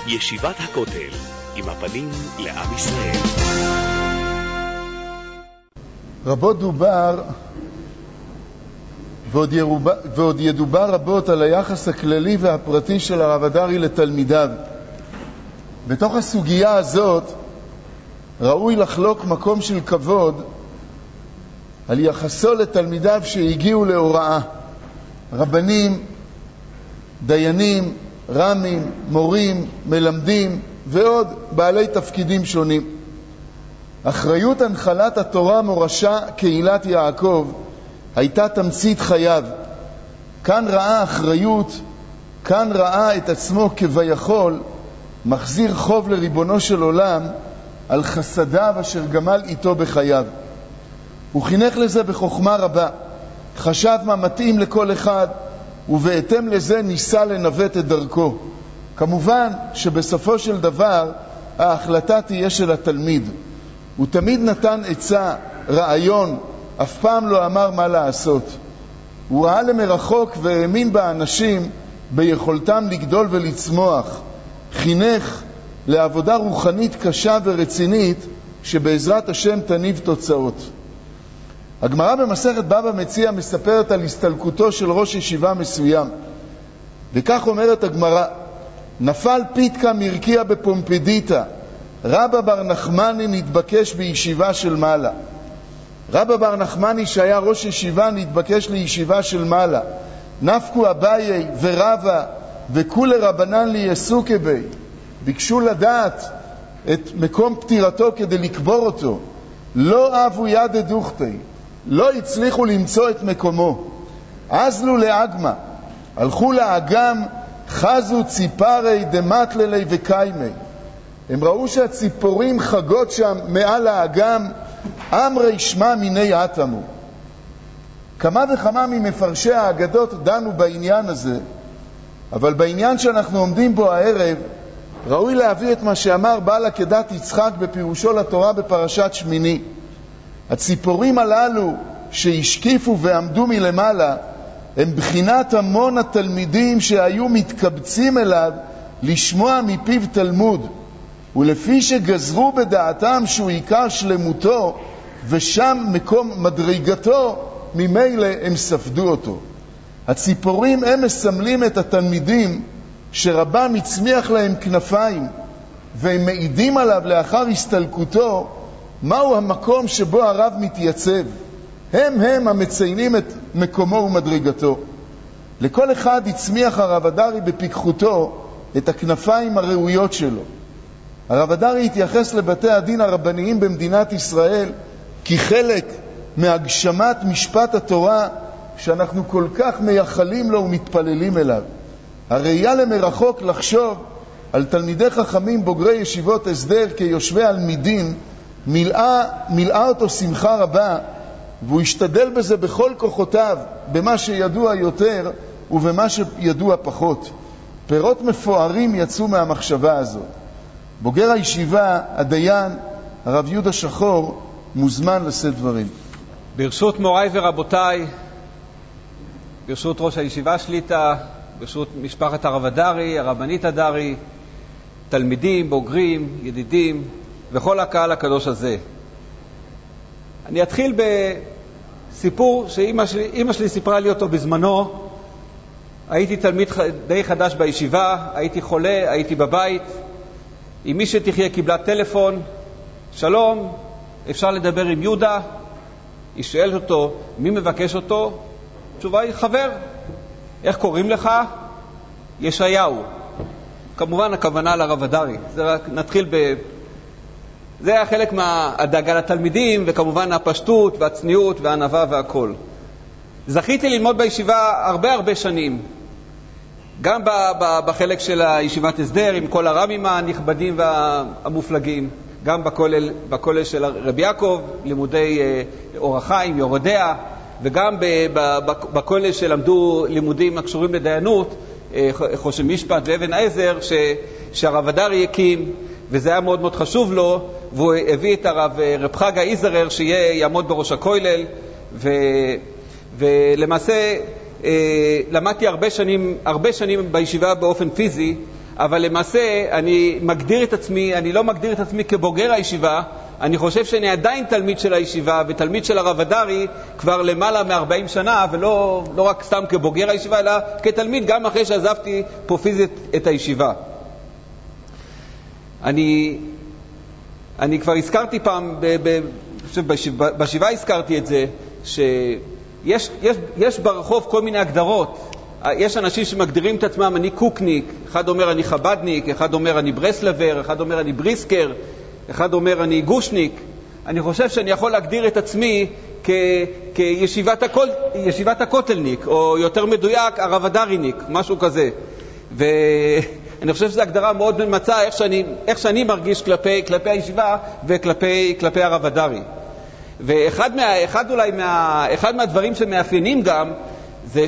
ישיבת הכותל, עם הפנים לעם ישראל. רבות דובר ועוד ידובר רבות על היחס הכללי והפרטי של הרב הדרי לתלמידיו. בתוך הסוגיה הזאת ראוי לחלוק מקום של כבוד על יחסו לתלמידיו שהגיעו להוראה, רבנים, דיינים, רמים, מורים, מלמדים ועוד בעלי תפקידים שונים. אחריות הנחלת התורה מורשה קהילת יעקב הייתה תמצית חייו. כאן ראה אחריות, כאן ראה את עצמו כביכול מחזיר חוב לריבונו של עולם על חסדיו אשר גמל איתו בחייו. הוא חינך לזה בחוכמה רבה, חשב מה מתאים לכל אחד, ובהתאם לזה ניסה לנווט את דרכו. כמובן שבסופו של דבר ההחלטה תהיה של התלמיד. הוא תמיד נתן עצה, רעיון, אף פעם לא אמר מה לעשות. הוא ראה למרחוק והאמין באנשים ביכולתם לגדול ולצמוח. חינך לעבודה רוחנית קשה ורצינית שבעזרת השם תניב תוצאות. הגמרא במסכת בבא מציעא מספרת על הסתלקותו של ראש ישיבה מסוים, וכך אומרת הגמרא: נפל פיתקא מרקיע בפומפדיתא, רבא בר נחמני נתבקש בישיבה של מעלה. רבא בר נחמני שהיה ראש ישיבה נתבקש לישיבה של מעלה. נפקו אביי ורבא וכולי רבנן ליסוקי בי, ביקשו לדעת את מקום פטירתו כדי לקבור אותו. לא אבו יד דוכתי, לא הצליחו למצוא את מקומו. עזלו לאגמה, הלכו לאגם, חזו ציפרי דמטללי וקיימי. הם ראו שהציפורים חגות שם מעל האגם, אמרי שמע מיני עתמו. כמה וכמה ממפרשי האגדות דנו בעניין הזה, אבל בעניין שאנחנו עומדים בו הערב ראוי להביא את מה שאמר בעל עקדת יצחק בפירושו לתורה בפרשת שמיני. הציפורים הללו שהשקיפו ועמדו מלמעלה הם בחינת המון התלמידים שהיו מתקבצים אליו לשמוע מפיו תלמוד, ולפי שגזרו בדעתם שהוא עיקר שלמותו ושם מקום מדרגתו, ממילא הם ספדו אותו. הציפורים הם מסמלים את התלמידים שרבם הצמיח להם כנפיים, והם מעידים עליו לאחר הסתלקותו מהו המקום שבו הרב מתייצב. הם המציינים את מקומו ומדרגתו. לכל אחד הצמיח הרב הדרי בפיקחותו את הכנפיים הראויות שלו. הרב הדרי התייחס לבתי הדין הרבניים במדינת ישראל כחלק מהגשמת משפט התורה שאנחנו כל כך מייחלים לו ומתפללים אליו. הראייה למרחוק לחשוב על תלמידי חכמים בוגרי ישיבות הסדר כיושבי על מידין מילאה אותו שמחה רבה, והוא השתדל בזה בכל כוחותיו, במה שידוע יותר ובמה שידוע פחות. פירות מפוארים יצאו מהמחשבה הזאת. בוגר הישיבה, הדיין, הרב יהודה שחור, מוזמן לשאת דברים. ברשות מוריי ורבותיי, ברשות ראש הישיבה שליטה, ברשות משפחת הרב הדרי, הרבנית הדרי, תלמידים, בוגרים, ידידים וכל הקהל הקדוש הזה. אני אתחיל בסיפור שאמא שלי סיפרה לי אותו בזמנו. הייתי תלמיד די חדש בישיבה, הייתי חולה, הייתי בבית. אם מי שתחיה קיבלה טלפון, שלום, אפשר לדבר עם יהודה? היא שואלת אותו, מי מבקש אותו? תשובה היא, חבר. איך קוראים לך? ישעיהו. כמובן הכוונה לרב הדרי. זה רק נתחיל זה היה חלק מהדאגה לתלמידים, וכמובן הפשטות והצניעות והענווה והכל. זכיתי ללמוד בישיבה הרבה שנים. גם בחלק של הישיבת הסדר עם כל הרמים הנכבדים והמופלגים, גם בכולל של רבי יעקב, לימודי אור החיים, יורדיה, וגם בכולל שלמדו לימודים הקשורים לדיינות, חושן משפט ואבן העזר, שהרב הדרי הקים, וזה היה מאוד מאוד חשוב לו, והוא הביא את הרב רב חגה איזרר שיעמוד בראש הכולל, ולמעשה למדתי הרבה שנים בישיבה באופן פיזי, אבל למעשה אני לא מגדיר את עצמי כבוגר הישיבה, אני חושב שאני עדיין תלמיד של הישיבה ותלמיד של הרב הדרי כבר למעלה מ-40 שנה, ולא רק סתם כבוגר הישיבה, אלא כתלמיד גם אחרי שעזבתי פה פיזית את הישיבה. אני כבר הזכרתי פעם, בשבעה הזכרתי את זה, שיש ברחוב כל מיני הגדרות. יש אנשים שמגדירים את עצמם, אני קוקניק, אחד אומר אני חבדניק, אחד אומר אני ברסלבר, אחד אומר אני בריסקר, אחד אומר אני גושניק. אני חושב שאני יכול להגדיר את עצמי כישיבת הקוטלניק, או יותר מדויק הרב הדריניק, משהו כזה. ואני חושב שזו הגדרה מאוד ממצה איך שאני מרגיש כלפי הישיבה וכלפי הרב הדרי. ואחד מהדברים שמאפיינים גם זה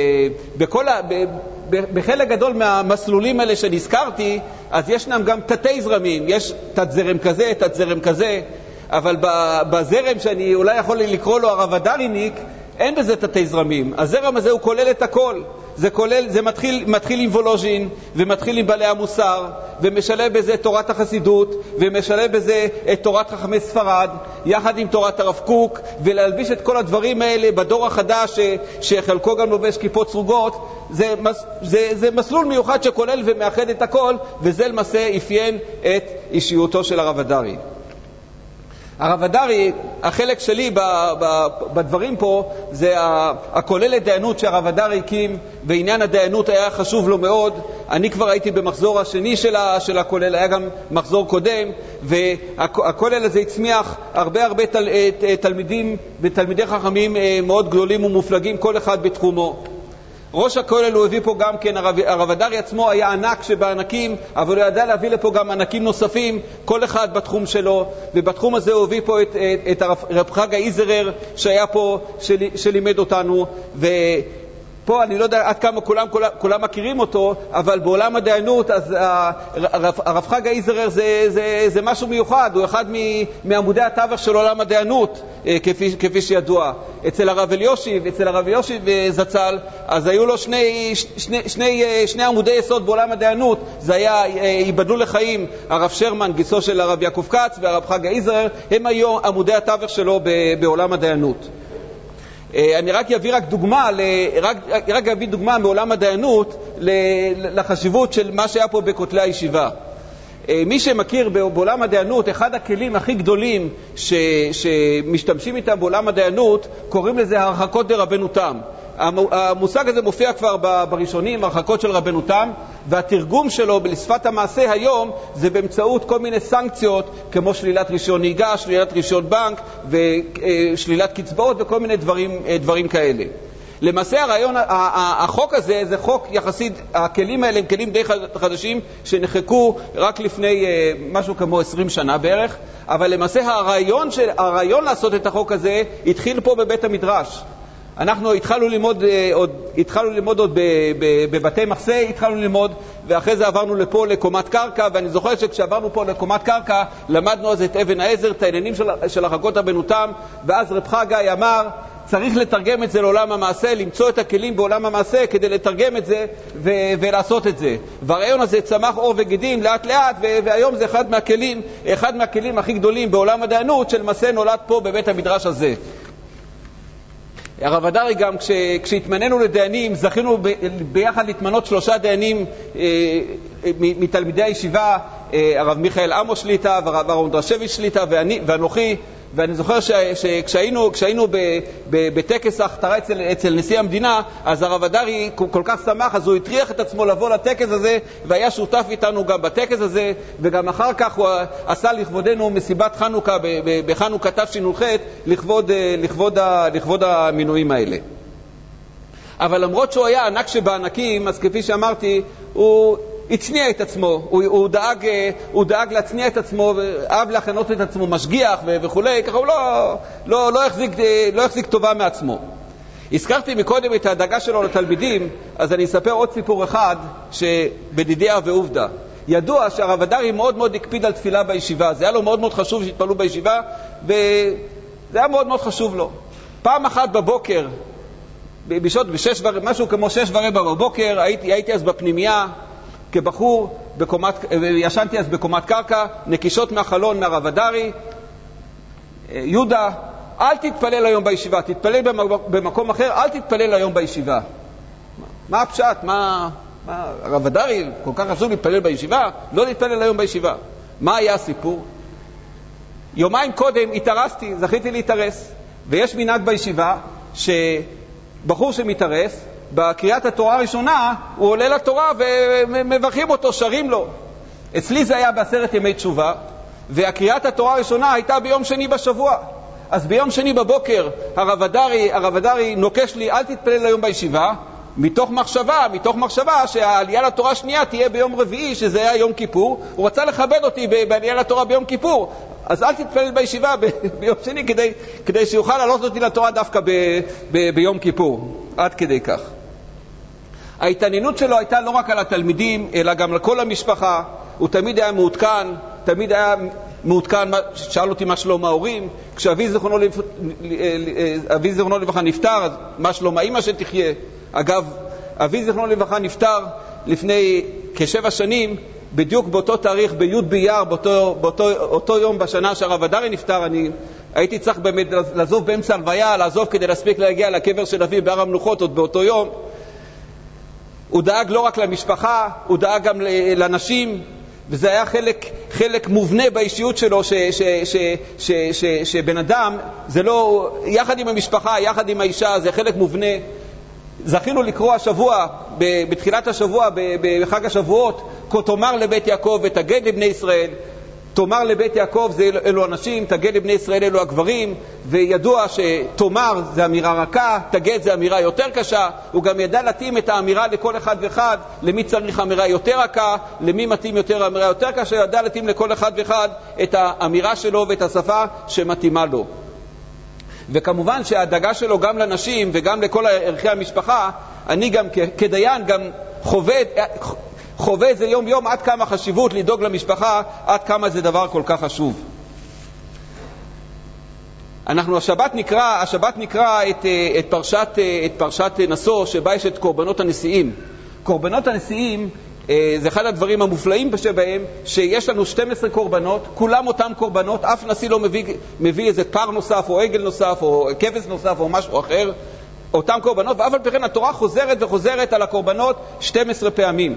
שבחלק גדול מהמסלולים האלה שנזכרתי, אז ישנם גם תתי זרמים, יש תת זרם כזה, תת זרם כזה, אבל בזרם שאני אולי יכול לקרוא לו הרב הדריניק, אין בזה תתי זרמים. הזרם הזה הוא כולל את הכל. זה מתחיל עם וולוז'ין, ומתחיל עם בעלי המוסר, ומשלב בזה תורת החסידות, ומשלב בזה את תורת חכמי ספרד, יחד עם תורת הרב קוק, ולהלביש את כל הדברים האלה בדור החדש, שחלקו גם לובש כיפות סרוגות. זה מסלול מיוחד שכולל ומאחד את הכל, וזה למעשה אפיין את אישיותו של הרב הדרי. הרב הדרי, החלק שלי בדברים פה זה הכולל הדיינות שהרב הדרי הקים, ועניין הדיינות היה חשוב לו מאוד. אני כבר הייתי במחזור השני של הכולל, היה גם מחזור קודם, והכולל הזה הצמיח הרבה תלמידים ותלמידי חכמים מאוד גדולים ומופלגים, כל אחד בתחומו. ראש הכולל הוא הביא פה גם כן, הרב הדרי עצמו היה ענק שבענקים, אבל הוא ידע להביא לפה גם ענקים נוספים, כל אחד בתחום שלו, ובתחום הזה הוא הביא פה את הרב חגה איזרר שהיה פה, שלימד אותנו, פה אני לא יודע עד כמה כולם מכירים אותו, אבל בעולם הדיינות אז הרב חגה איזרר זה משהו מיוחד, הוא אחד מעמודי התווך של עולם הדיינות, כפי שידוע. אצל הרב אליושיב זצ"ל, אז היו לו שני עמודי יסוד בעולם הדיינות, זה היה ייבדלו לחיים הרב שרמן, גיסו של הרב יעקב כץ, והרב חגה איזרר, הם היו עמודי התווך שלו בעולם הדיינות. אני רק אביא דוגמה מעולם הדיינות לחשיבות של מה שהיה פה בכותלי הישיבה. מי שמכיר בעולם הדיינות, אחד הכלים הכי גדולים שמשתמשים איתם בעולם הדיינות, קוראים לזה הרחקות דרבנותם. המושג הזה מופיע כבר בראשונים, הרחקות של רבנותם, והתרגום שלו לשפת המעשה היום זה באמצעות כל מיני סנקציות, כמו שלילת רישיון נהיגה, שלילת רישיון בנק ושלילת קצבאות וכל מיני דברים כאלה. למעשה החוק הזה זה חוק יחסית, הכלים האלה הם כלים די חדשים שנחקקו רק לפני משהו כמו 20 שנה בערך, אבל למעשה הרעיון לעשות את החוק הזה התחיל פה בבית המדרש. אנחנו התחלנו ללמוד עוד בבתי מחסה, ואחרי זה עברנו לפה לקומת קרקע, ואני זוכר שכשעברנו פה לקומת קרקע למדנו אז את אבן העזר, את העניינים של הרחקות רבנותם, ואז רב חגי אמר צריך לתרגם את זה לעולם המעשה, למצוא את הכלים בעולם המעשה כדי לתרגם את זה ולעשות את זה. והרעיון הזה צמח אור וגידים לאט לאט, והיום זה אחד מהכלים הכי גדולים בעולם הדיינות שלמעשה נולד פה בבית המדרש הזה. הרב הדרי גם כשהתמננו לדיינים, זכינו ביחד להתמנות 3 דיינים מתלמידי הישיבה, הרב מיכאל עמוס שליטה והרב אהרון דרשביץ' שליטה ואנוכי. ואני זוכר כשהיינו בטקס ההכתרה אצל נשיא המדינה, אז הרב הדרי כל כך שמח, אז הוא הטריח את עצמו לבוא לטקס הזה, והיה שותף איתנו גם בטקס הזה, וגם אחר כך הוא עשה לכבודנו מסיבת חנוכה בחנוכה תשנ"ח, לכבוד המינויים האלה. אבל למרות שהוא היה ענק שבענקים, אז כפי שאמרתי, הוא הצניע את עצמו, הוא דאג להצניע את עצמו, אהב להכנות את עצמו משגיח וכולי, ככה הוא לא החזיק טובה מעצמו. הזכרתי מקודם את הדאגה שלו לתלמידים, אז אני אספר עוד סיפור אחד שבדידיה ועובדה. ידוע שהרב הדרי מאוד מאוד הקפיד על תפילה בישיבה, זה היה לו מאוד מאוד חשוב שהתפעלו בישיבה, וזה היה מאוד מאוד חשוב לו. פעם אחת בבוקר, משהו כמו 6:15 בבוקר, הייתי אז בפנימייה, כבחור, ישנתי אז בקומת קרקע, נקישות מהחלון מהרב הדרי, יהודה, אל תתפלל היום בישיבה, תתפלל במקום אחר, אל תתפלל היום בישיבה. מה הפשט? מה הרב הדרי, כל כך חשוב להתפלל בישיבה? לא להתפלל היום בישיבה. מה היה הסיפור? יומיים קודם התארסתי, זכיתי להתארס, ויש מנהג בישיבה שבחור שמתארס, בקריאת התורה הראשונה הוא עולה לתורה ומברכים אותו, שרים לו. אצלי זה היה בעשרת ימי תשובה, והקריאת התורה הראשונה הייתה ביום שני בשבוע. אז ביום שני בבוקר הרב הדרי נוקש לי, אל תתפלל היום בישיבה, מתוך מחשבה שהעלייה לתורה השנייה תהיה ביום רביעי, שזה היה יום כיפור. הוא רצה לכבד אותי בעלייה לתורה ביום כיפור, אז אל תתפלל בישיבה ביום שני כדי שיוכל לעלות אותי לתורה דווקא ביום כיפור. עד כדי כך. ההתעניינות שלו הייתה לא רק על התלמידים, אלא גם לכל המשפחה. הוא תמיד היה מעודכן, שאל אותי מה שלום ההורים. כשאבי זיכרונו לברכה נפטר, אז מה שלום האמא שתחיה. אגב, אבי זיכרונו לברכה נפטר לפני כ7 שנים, בדיוק באותו תאריך, בי' באייר, באותו יום בשנה שהרב הדרי נפטר. אני הייתי צריך באמת לעזוב באמצע הלוויה, כדי להספיק להגיע לקבר של אבי בהר המנוחות עוד באותו יום. הוא דאג לא רק למשפחה, הוא דאג גם לנשים, וזה היה חלק מובנה באישיות שלו, שבן אדם, זה לא, יחד עם המשפחה, יחד עם האישה, זה חלק מובנה. זכינו לקרוא השבוע, בתחילת השבוע, בחג השבועות, כה תאמר לבית יעקב ותגד לבני ישראל. תאמר לבית יעקב זה אלו אנשים, תגד לבני ישראל אלו הגברים, וידוע שתאמר זה אמירה רכה, תגד זה אמירה יותר קשה. הוא גם ידע להתאים את האמירה לכל אחד ואחד, למי צריך אמירה יותר רכה, למי מתאים יותר אמירה יותר קשה. ידע להתאים לכל אחד ואחד את האמירה שלו ואת השפה שמתאימה לו. וכמובן שהדאגה שלו גם לנשים וגם לכל ערכי המשפחה, אני גם כדיין גם חווה את זה יום יום, עד כמה חשיבות לדאוג למשפחה, עד כמה זה דבר כל כך חשוב. אנחנו השבת נקרא את פרשת נשוא, שבה יש את קורבנות הנשיאים. קורבנות הנשיאים זה אחד הדברים המופלאים שבהם, שיש לנו 12 קורבנות, כולם אותם קורבנות, אף נשיא לא מביא איזה פר נוסף או עגל נוסף או כבש נוסף או משהו אחר, אותם קורבנות, ואף על פי כן התורה חוזרת וחוזרת על הקורבנות 12 פעמים.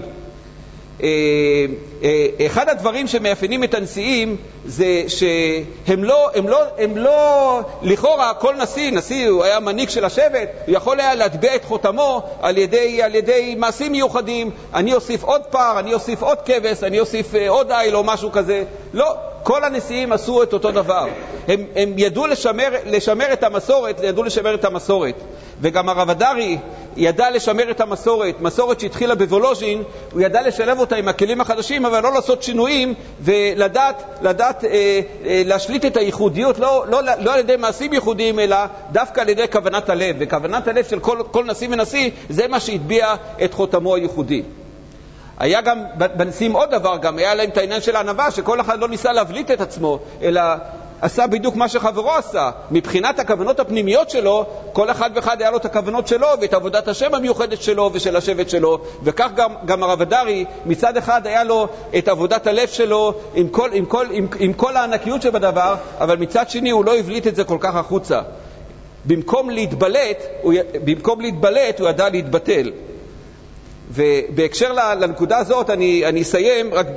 אחד הדברים שמאפיינים את הנשיאים זה שהם לא לכאורה, כל נשיא הוא היה מנהיג של השבט, הוא יכול היה להטביע את חותמו על ידי מעשים מיוחדים. אני אוסיף עוד פר, אני אוסיף עוד כבש, אני אוסיף עוד איל או משהו כזה. לא, כל הנשיאים עשו את אותו דבר. הם ידעו לשמר את המסורת, וגם הרב הדרי ידע לשמר את מסורת שהתחילה בוולוז'ין. הוא ידע לשלב אותה עם הכלים החדשים, אבל לא לעשות שינויים, ולדעת להשליט את הייחודיות, לא על ידי מעשים ייחודיים, אלא דווקא על ידי כוונת הלב. וכוונת הלב של כל נשיא ונשיא, זה מה שהטביע את חותמו הייחודי. היה גם בנשיאים עוד דבר, גם היה להם את העניין של הענווה, שכל אחד לא ניסה להבליט את עצמו, אלא עשה בדיוק מה שחברו עשה. מבחינת הכוונות הפנימיות שלו, כל אחד ואחד היה לו את הכוונות שלו, ואת עבודת השם המיוחדת שלו ושל השבט שלו. וכך גם הרב הדרי, מצד אחד היה לו את עבודת הלב שלו, עם כל הענקיות שבדבר, אבל מצד שני הוא לא הבליט את זה כל כך החוצה. במקום להתבלט, הוא ידע להתבטל. ובהקשר לנקודה הזאת אני אסיים רק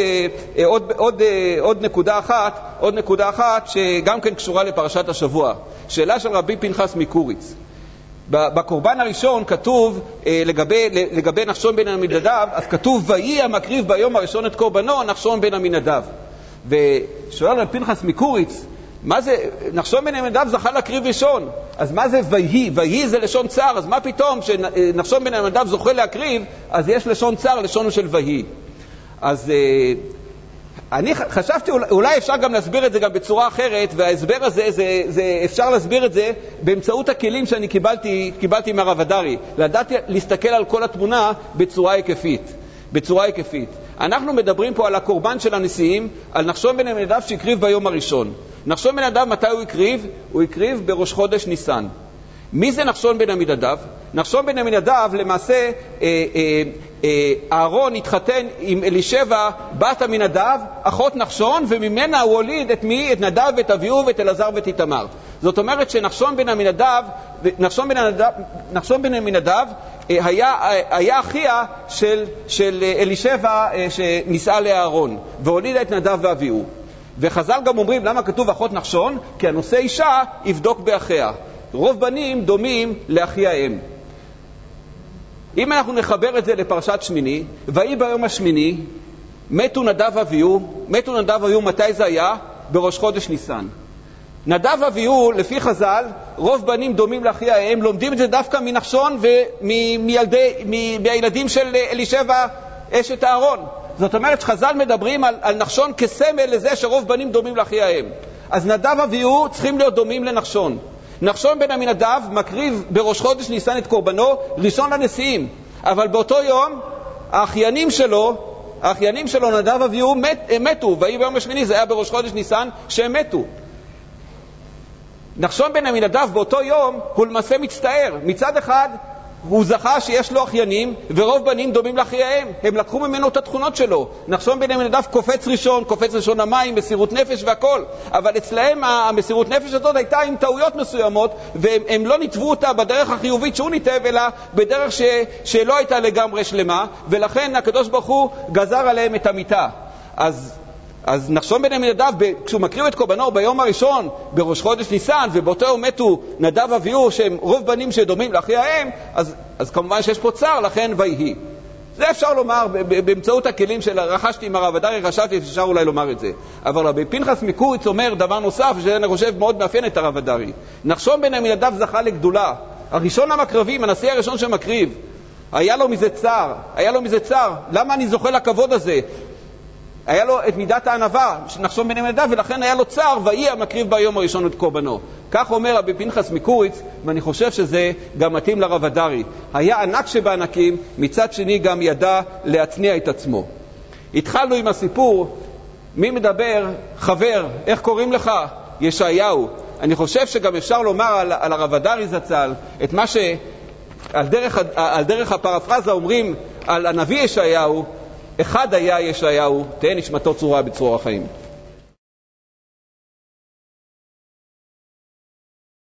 בעוד נקודה אחת שגם כן קשורה לפרשת השבוע. שאלה של רבי פנחס מקוריץ. בקורבן הראשון כתוב לגבי נחשון בן עמינדב, אז כתוב ויהי המקריב ביום הראשון את קורבנו נחשון בן עמינדב. ושואל רבי פנחס מקוריץ, מה זה, נחשון בן עמינדב זכה להקריב ראשון, אז מה זה ויהי? ויהי זה לשון צער, אז מה פתאום שנחשון בן עמינדב זוכה להקריב, אז יש לשון צער, לשון של ויהי. אז אני חשבתי אולי אפשר גם להסביר את זה גם בצורה אחרת, וההסבר הזה, אפשר להסביר את זה באמצעות הכלים שאני קיבלתי מהרב הדרי, לדעת להסתכל על כל התמונה בצורה היקפית. אנחנו מדברים פה על הקורבן של הנשיאים, על נחשון בן עמינדב שהקריב ביום הראשון. נחשון בן עמינדב, מתי הוא הקריב? הוא הקריב בראש חודש ניסן. מי זה נחשון בן עמינדב? נחשון בן עמינדב, למעשה אהרון התחתן עם אלישבע בת עמינדב, אחות נחשון, וממנה הוא הוליד את מי? את נדב ואת אביהו ואת אלעזר ואת איתמר. זאת אומרת שנחשון בן עמינדב היה אחיה של אלישבע שנישאה לאהרון, והולידה את נדב ואביהו. וחז"ל גם אומרים למה כתוב אחות נחשון? כי הנושא אישה יבדוק באחיה. רוב בנים דומים לאחיהם. אם אנחנו נחבר את זה לפרשת שמיני, ויהי ביום השמיני, מתו נדב ואביהו, מתי זה היה? בראש חודש ניסן. נדב ואביהו, לפי חז"ל, רוב בנים דומים לאחיהם, לומדים את זה דווקא מנחשון ומהילדים של אלישבע אשת אהרון. זאת אומרת שחז"ל מדברים על נחשון כסמל לזה שרוב בנים דומים לאחיהם. אז נדב ואביהו צריכים להיות דומים לנחשון. נחשון בן עמינדב מקריב בראש חודש ניסן את קורבנו ראשון לנשיאים, אבל באותו יום האחיינים שלו נדב ואביהו מתו, ויהי ביום השמיני, זה היה בראש חודש ניסן שהם מתו. נחשון בן עמינדב באותו יום הוא למעשה מצטער. מצד אחד הוא זכה שיש לו אחיינים ורוב בנים דומים לאחיהם, הם לקחו ממנו את התכונות שלו. נחשון בן עמינדב קופץ ראשון המים, מסירות נפש והכל, אבל אצלהם המסירות נפש הזאת הייתה עם טעויות מסוימות, והם לא ניתבו אותה בדרך החיובית שהוא ניתב, אלא בדרך שלא הייתה לגמרי שלמה, ולכן הקדוש ברוך הוא גזר עליהם את המיתה. אז נחשון בן עמינדב, כשהוא מקריב את קורבנו ביום הראשון בראש חודש ניסן, ובאותו יום מתו נדב ואביהו שהם רוב בנים שדומים לאחיהם, אז כמובן שיש פה צער, לכן ויהי. זה אפשר לומר באמצעות הכלים רכשתי עם הרב הדרי, חשבתי שאפשר אולי לומר את זה. אבל רבי פנחס מקוריץ אומר דבר נוסף, שאני חושב מאוד מאפיין את הרב הדרי. נחשון בן עמינדב זכה לגדולה. הראשון המקרבים, הנשיא הראשון שמקריב, היה לו מזה צער. למה אני זוכה לכבוד הזה? היה לו את מידת הענווה של נחשון בן עמינדב, ולכן היה לו צער, ויהי המקריב ביום הראשון את קורבנו. כך אומר רבי פנחס מקוריץ, ואני חושב שזה גם מתאים לרב הדרי. היה ענק שבענקים, מצד שני גם ידע להצניע את עצמו. התחלנו עם הסיפור, מי מדבר? חבר, איך קוראים לך? ישעיהו. אני חושב שגם אפשר לומר על הרב הדרי זצ"ל, את מה שעל דרך הפרפרזה אומרים על הנביא ישעיהו, אחד היה ישעיהו, תהא נשמתו צרורה בצרור החיים.